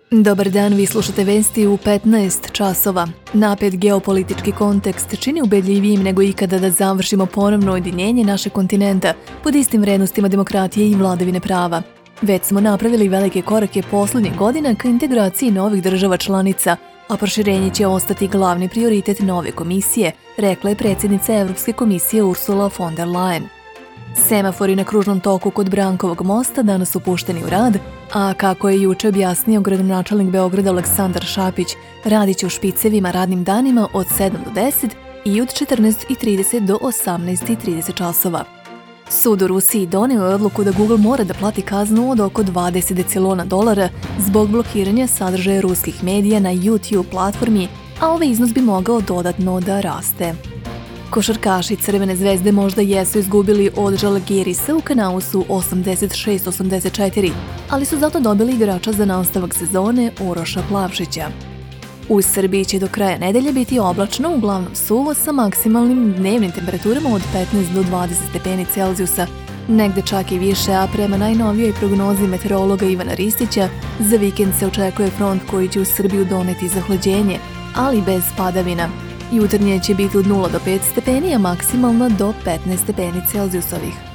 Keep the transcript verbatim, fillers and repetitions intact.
Dobar dan, vi slušate vesti u petnaest časova. Napet geopolitički kontekst čini ubedljivijim nego ikada da završimo ponovno ujedinjenje našeg kontinenta pod istim vrednostima demokratije i vladavine prava. Već smo napravili velike korake poslednjih godina ka integraciji novih država članica, a proširenje će ostati glavni prioritet nove komisije, rekla je predsjednica Evropske komisije Ursula von der Leyen. Semafori na kružnom toku kod Brankovog mosta danas su pušteni u rad, a kako je juče objasnio gradonačelnik Beograda Aleksandar Šapić, radit će u špicevima radnim danima od sedam do deset i od četrnaest i trideset do osamnaest i trideset časova. Sud u Rusiji doneo je odluku da Google mora da plati kaznu od oko dvadeset decilona dolara zbog blokiranja sadržaja ruskih medija na YouTube platformi, a ovaj iznos bi mogao dodatno da raste. Košarkaši Crvene zvezde možda jesu izgubili od Žalgirisa u Kanausu osamdeset šest osamdeset četiri, ali su zato dobili igrača za nastavak sezone Uroša Plavšića. U Srbiji će do kraja nedelje biti oblačno, uglavnom suvo sa maksimalnim dnevnim temperaturama od petnaest do dvadeset stepeni Celzijusa, negde čak i više, a prema najnovijoj prognozi meteorologa Ivana Ristića, za vikend se očekuje front koji će u Srbiju doneti zahlađenje, ali bez padavina. Jutarnje će biti od nula do pet stepeni, a maksimalno do petnaest stepeni Celzijusovih.